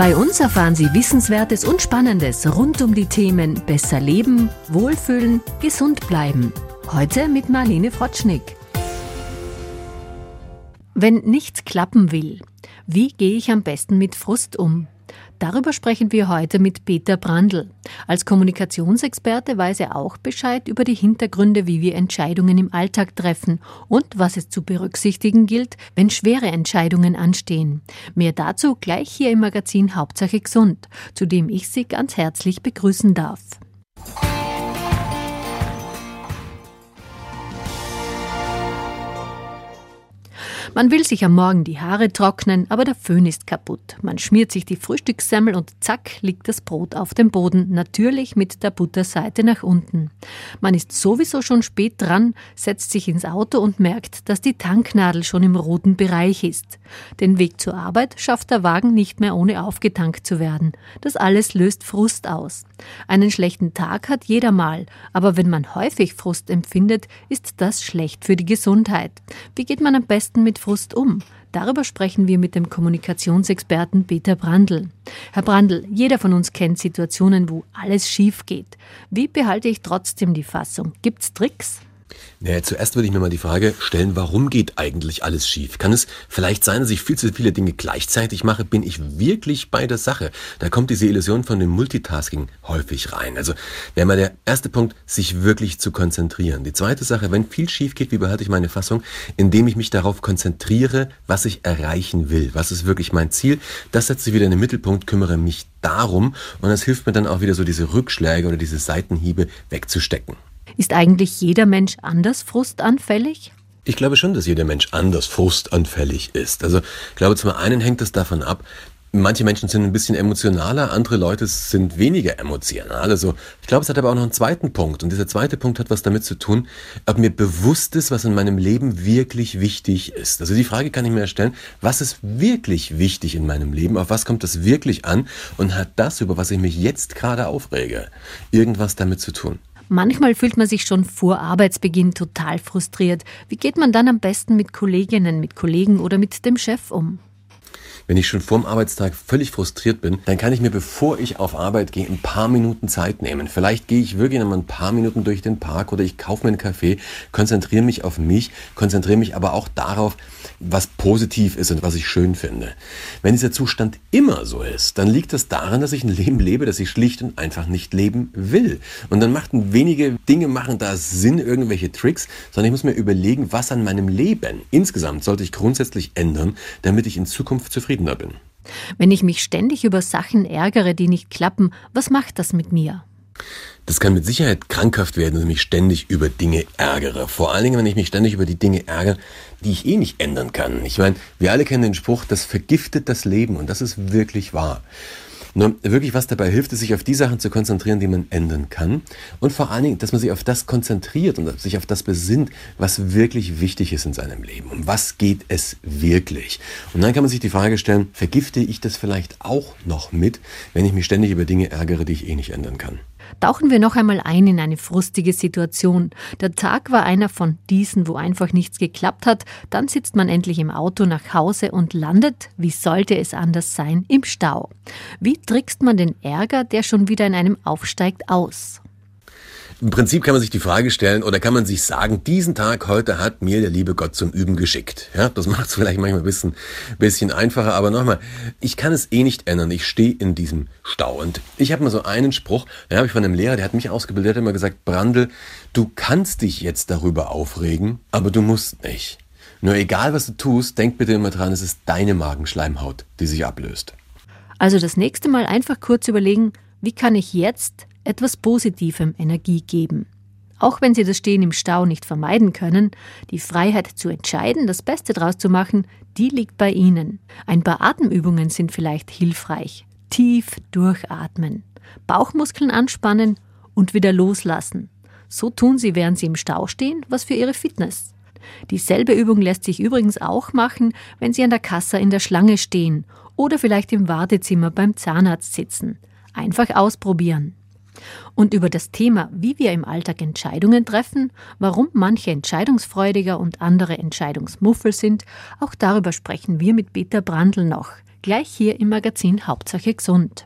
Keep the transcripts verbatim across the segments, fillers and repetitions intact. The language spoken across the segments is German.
Bei uns erfahren Sie Wissenswertes und Spannendes rund um die Themen besser leben, wohlfühlen, gesund bleiben. Heute mit Marlene Frotschnig. Wenn nichts klappen will, wie gehe ich am besten mit Frust um? Darüber sprechen wir heute mit Peter Brandl. Als Kommunikationsexperte weiß er auch Bescheid über die Hintergründe, wie wir Entscheidungen im Alltag treffen und was es zu berücksichtigen gilt, wenn schwere Entscheidungen anstehen. Mehr dazu gleich hier im Magazin Hauptsache Gesund, zu dem ich Sie ganz herzlich begrüßen darf. Man will sich am Morgen die Haare trocknen, aber der Föhn ist kaputt. Man schmiert sich die Frühstückssemmel und zack, liegt das Brot auf dem Boden, natürlich mit der Butterseite nach unten. Man ist sowieso schon spät dran, setzt sich ins Auto und merkt, dass die Tanknadel schon im roten Bereich ist. Den Weg zur Arbeit schafft der Wagen nicht mehr, ohne aufgetankt zu werden. Das alles löst Frust aus. Einen schlechten Tag hat jeder mal, aber wenn man häufig Frust empfindet, ist das schlecht für die Gesundheit. Wie geht man am besten mit Frust um? Darüber sprechen wir mit dem Kommunikationsexperten Peter Brandl. Herr Brandl, jeder von uns kennt Situationen, wo alles schief geht. Wie behalte ich trotzdem die Fassung? Gibt's Tricks? Naja, zuerst würde ich mir mal die Frage stellen, warum geht eigentlich alles schief? Kann es vielleicht sein, dass ich viel zu viele Dinge gleichzeitig mache? Bin ich wirklich bei der Sache? Da kommt diese Illusion von dem Multitasking häufig rein. Also wäre mal der erste Punkt, sich wirklich zu konzentrieren. Die zweite Sache, wenn viel schief geht, wie behalte ich meine Fassung? Indem ich mich darauf konzentriere, was ich erreichen will. Was ist wirklich mein Ziel? Das setze ich wieder in den Mittelpunkt, kümmere mich darum und das hilft mir dann auch wieder so diese Rückschläge oder diese Seitenhiebe wegzustecken. Ist eigentlich jeder Mensch anders frustanfällig? Ich glaube schon, dass jeder Mensch anders frustanfällig ist. Also ich glaube, zum einen hängt es davon ab, manche Menschen sind ein bisschen emotionaler, andere Leute sind weniger emotional. Also ich glaube, es hat aber auch noch einen zweiten Punkt. Und dieser zweite Punkt hat was damit zu tun, ob mir bewusst ist, was in meinem Leben wirklich wichtig ist. Also die Frage kann ich mir stellen, was ist wirklich wichtig in meinem Leben? Auf was kommt das wirklich an? Und hat das, über was ich mich jetzt gerade aufrege, irgendwas damit zu tun? Manchmal fühlt man sich schon vor Arbeitsbeginn total frustriert. Wie geht man dann am besten mit Kolleginnen, mit Kollegen oder mit dem Chef um? Wenn ich schon vor dem Arbeitstag völlig frustriert bin, dann kann ich mir, bevor ich auf Arbeit gehe, ein paar Minuten Zeit nehmen. Vielleicht gehe ich wirklich noch mal ein paar Minuten durch den Park oder ich kaufe mir einen Kaffee, konzentriere mich auf mich, konzentriere mich aber auch darauf, was positiv ist und was ich schön finde. Wenn dieser Zustand immer so ist, dann liegt das daran, dass ich ein Leben lebe, das ich schlicht und einfach nicht leben will. Und dann machten wenige Dinge machen da Sinn, irgendwelche Tricks, sondern ich muss mir überlegen, was an meinem Leben insgesamt sollte ich grundsätzlich ändern, damit ich in Zukunft zufrieden bin. Wenn ich mich ständig über Sachen ärgere, die nicht klappen, was macht das mit mir? Das kann mit Sicherheit krankhaft werden, wenn ich mich ständig über Dinge ärgere. Vor allen Dingen, wenn ich mich ständig über die Dinge ärgere, die ich eh nicht ändern kann. Ich meine, wir alle kennen den Spruch, das vergiftet das Leben und das ist wirklich wahr. Nur wirklich, was dabei hilft, ist, sich auf die Sachen zu konzentrieren, die man ändern kann. Und vor allen Dingen, dass man sich auf das konzentriert und sich auf das besinnt, was wirklich wichtig ist in seinem Leben. Um was geht es wirklich? Und dann kann man sich die Frage stellen, vergifte ich das vielleicht auch noch mit, wenn ich mich ständig über Dinge ärgere, die ich eh nicht ändern kann? Tauchen wir noch einmal ein in eine frustige Situation. Der Tag war einer von diesen, wo einfach nichts geklappt hat. Dann sitzt man endlich im Auto nach Hause und landet, wie sollte es anders sein, im Stau. Wie trickst man den Ärger, der schon wieder in einem aufsteigt, aus? Im Prinzip kann man sich die Frage stellen oder kann man sich sagen, diesen Tag heute hat mir der liebe Gott zum Üben geschickt. Ja, das macht es vielleicht manchmal ein bisschen, bisschen einfacher, aber nochmal, ich kann es eh nicht ändern. Ich stehe in diesem Stau. Und ich habe mal so einen Spruch, den habe ich von einem Lehrer, der hat mich ausgebildet, der hat immer gesagt, Brandl, du kannst dich jetzt darüber aufregen, aber du musst nicht. Nur egal, was du tust, denk bitte immer dran, es ist deine Magenschleimhaut, die sich ablöst. Also das nächste Mal einfach kurz überlegen, wie kann ich jetzt etwas Positivem Energie geben. Auch wenn Sie das Stehen im Stau nicht vermeiden können, die Freiheit zu entscheiden, das Beste draus zu machen, die liegt bei Ihnen. Ein paar Atemübungen sind vielleicht hilfreich. Tief durchatmen, Bauchmuskeln anspannen und wieder loslassen. So tun Sie, während Sie im Stau stehen, was für Ihre Fitness. Dieselbe Übung lässt sich übrigens auch machen, wenn Sie an der Kasse in der Schlange stehen oder vielleicht im Wartezimmer beim Zahnarzt sitzen. Einfach ausprobieren. Und über das Thema, wie wir im Alltag Entscheidungen treffen, warum manche entscheidungsfreudiger und andere entscheidungsmuffel sind, auch darüber sprechen wir mit Peter Brandl noch. Gleich hier im Magazin Hauptsache gesund.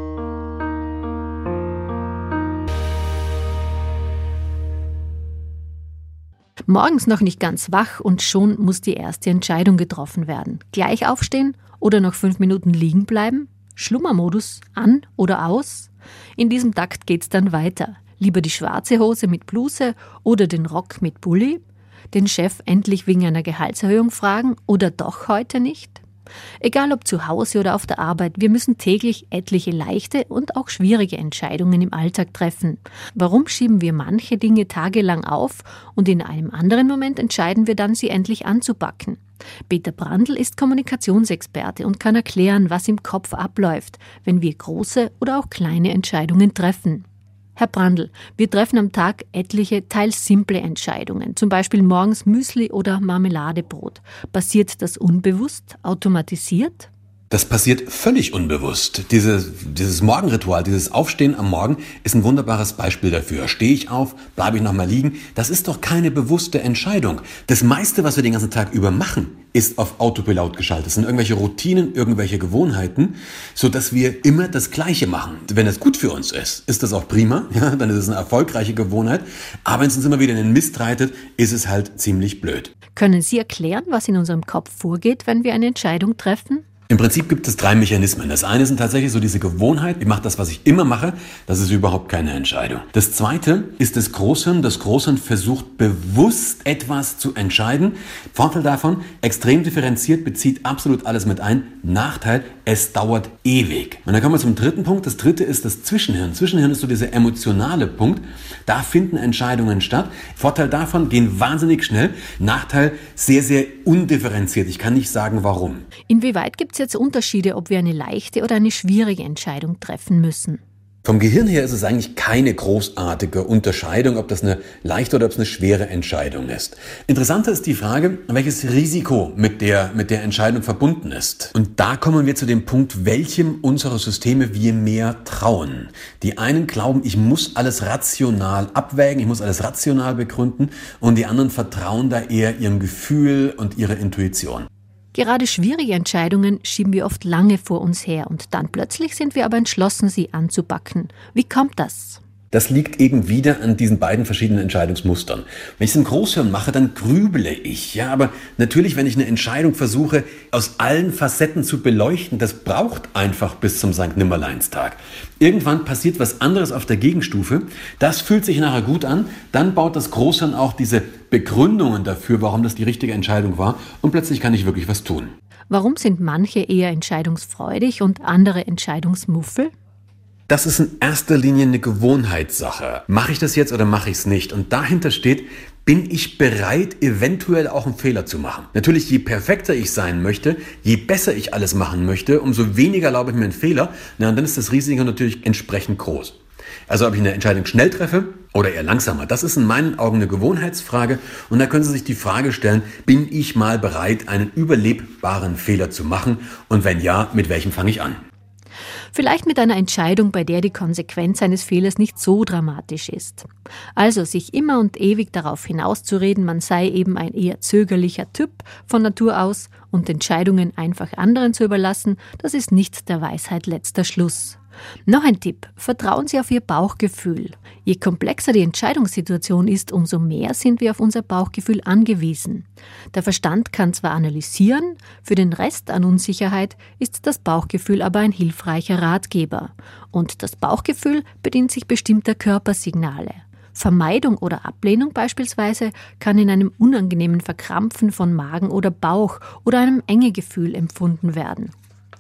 Morgens noch nicht ganz wach und schon muss die erste Entscheidung getroffen werden. Gleich aufstehen oder noch fünf Minuten liegen bleiben? Schlummermodus an oder aus? In diesem Takt geht's dann weiter. Lieber die schwarze Hose mit Bluse oder den Rock mit Pulli? Den Chef endlich wegen einer Gehaltserhöhung fragen oder doch heute nicht? Egal ob zu Hause oder auf der Arbeit, wir müssen täglich etliche leichte und auch schwierige Entscheidungen im Alltag treffen. Warum schieben wir manche Dinge tagelang auf und in einem anderen Moment entscheiden wir dann, sie endlich anzupacken? Peter Brandl ist Kommunikationsexperte und kann erklären, was im Kopf abläuft, wenn wir große oder auch kleine Entscheidungen treffen. Herr Brandl, wir treffen am Tag etliche, teils simple Entscheidungen, zum Beispiel morgens Müsli oder Marmeladebrot. Passiert das unbewusst, automatisiert? Das passiert völlig unbewusst. Dieses, dieses Morgenritual, dieses Aufstehen am Morgen ist ein wunderbares Beispiel dafür. Stehe ich auf, bleibe ich nochmal liegen? Das ist doch keine bewusste Entscheidung. Das meiste, was wir den ganzen Tag über machen, ist auf Autopilot geschaltet. Das sind irgendwelche Routinen, irgendwelche Gewohnheiten, sodass wir immer das Gleiche machen. Wenn es gut für uns ist, ist das auch prima, ja, dann ist es eine erfolgreiche Gewohnheit. Aber wenn es uns immer wieder in den Mist reitet, ist es halt ziemlich blöd. Können Sie erklären, was in unserem Kopf vorgeht, wenn wir eine Entscheidung treffen? Im Prinzip gibt es drei Mechanismen. Das eine sind tatsächlich so diese Gewohnheit. Ich mache das, was ich immer mache. Das ist überhaupt keine Entscheidung. Das zweite ist das Großhirn. Das Großhirn versucht bewusst etwas zu entscheiden. Vorteil davon, extrem differenziert, bezieht absolut alles mit ein. Nachteil, es dauert ewig. Und dann kommen wir zum dritten Punkt. Das dritte ist das Zwischenhirn. Zwischenhirn ist so dieser emotionale Punkt. Da finden Entscheidungen statt. Vorteil davon, gehen wahnsinnig schnell. Nachteil, sehr, sehr undifferenziert. Ich kann nicht sagen, warum. Inwieweit gibt es jetzt Unterschiede, ob wir eine leichte oder eine schwierige Entscheidung treffen müssen? Vom Gehirn her ist es eigentlich keine großartige Unterscheidung, ob das eine leichte oder ob es eine schwere Entscheidung ist. Interessanter ist die Frage, welches Risiko mit der, mit der Entscheidung verbunden ist. Und da kommen wir zu dem Punkt, welchem unserer Systeme wir mehr trauen. Die einen glauben, ich muss alles rational abwägen, ich muss alles rational begründen, und die anderen vertrauen da eher ihrem Gefühl und ihrer Intuition. Gerade schwierige Entscheidungen schieben wir oft lange vor uns her und dann plötzlich sind wir aber entschlossen, sie anzupacken. Wie kommt das? Das liegt eben wieder an diesen beiden verschiedenen Entscheidungsmustern. Wenn ich es im Großhirn mache, dann grübele ich. Ja, aber natürlich, wenn ich eine Entscheidung versuche, aus allen Facetten zu beleuchten, das braucht einfach bis zum Sankt Nimmerleinstag. Irgendwann passiert was anderes auf der Gegenstufe. Das fühlt sich nachher gut an. Dann baut das Großhirn auch diese Begründungen dafür, warum das die richtige Entscheidung war. Und plötzlich kann ich wirklich was tun. Warum sind manche eher entscheidungsfreudig und andere Entscheidungsmuffel? Das ist in erster Linie eine Gewohnheitssache. Mache ich das jetzt oder mache ich es nicht? Und dahinter steht, bin ich bereit, eventuell auch einen Fehler zu machen? Natürlich, je perfekter ich sein möchte, je besser ich alles machen möchte, umso weniger erlaube ich mir einen Fehler. Na, und dann ist das Risiko natürlich entsprechend groß. Also ob ich eine Entscheidung schnell treffe oder eher langsamer, das ist in meinen Augen eine Gewohnheitsfrage. Und da können Sie sich die Frage stellen, bin ich mal bereit, einen überlebbaren Fehler zu machen? Und wenn ja, mit welchem fange ich an? Vielleicht mit einer Entscheidung, bei der die Konsequenz eines Fehlers nicht so dramatisch ist. Also sich immer und ewig darauf hinauszureden, man sei eben ein eher zögerlicher Typ von Natur aus und Entscheidungen einfach anderen zu überlassen, das ist nicht der Weisheit letzter Schluss. Noch ein Tipp, vertrauen Sie auf Ihr Bauchgefühl. Je komplexer die Entscheidungssituation ist, umso mehr sind wir auf unser Bauchgefühl angewiesen. Der Verstand kann zwar analysieren, für den Rest an Unsicherheit ist das Bauchgefühl aber ein hilfreicher Ratgeber. Und das Bauchgefühl bedient sich bestimmter Körpersignale. Vermeidung oder Ablehnung beispielsweise kann in einem unangenehmen Verkrampfen von Magen oder Bauch oder einem Engegefühl empfunden werden.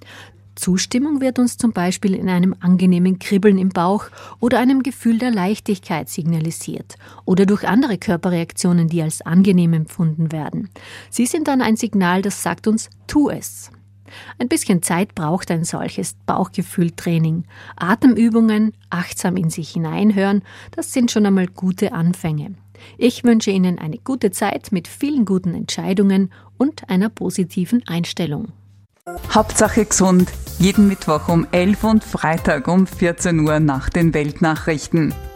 Zustimmung wird uns zum Beispiel in einem angenehmen Kribbeln im Bauch oder einem Gefühl der Leichtigkeit signalisiert oder durch andere Körperreaktionen, die als angenehm empfunden werden. Sie sind dann ein Signal, das sagt uns, tu es. Ein bisschen Zeit braucht ein solches Bauchgefühltraining. Atemübungen, achtsam in sich hineinhören, das sind schon einmal gute Anfänge. Ich wünsche Ihnen eine gute Zeit mit vielen guten Entscheidungen und einer positiven Einstellung. Hauptsache gesund. Jeden Mittwoch um elf und Freitag um vierzehn Uhr nach den Weltnachrichten.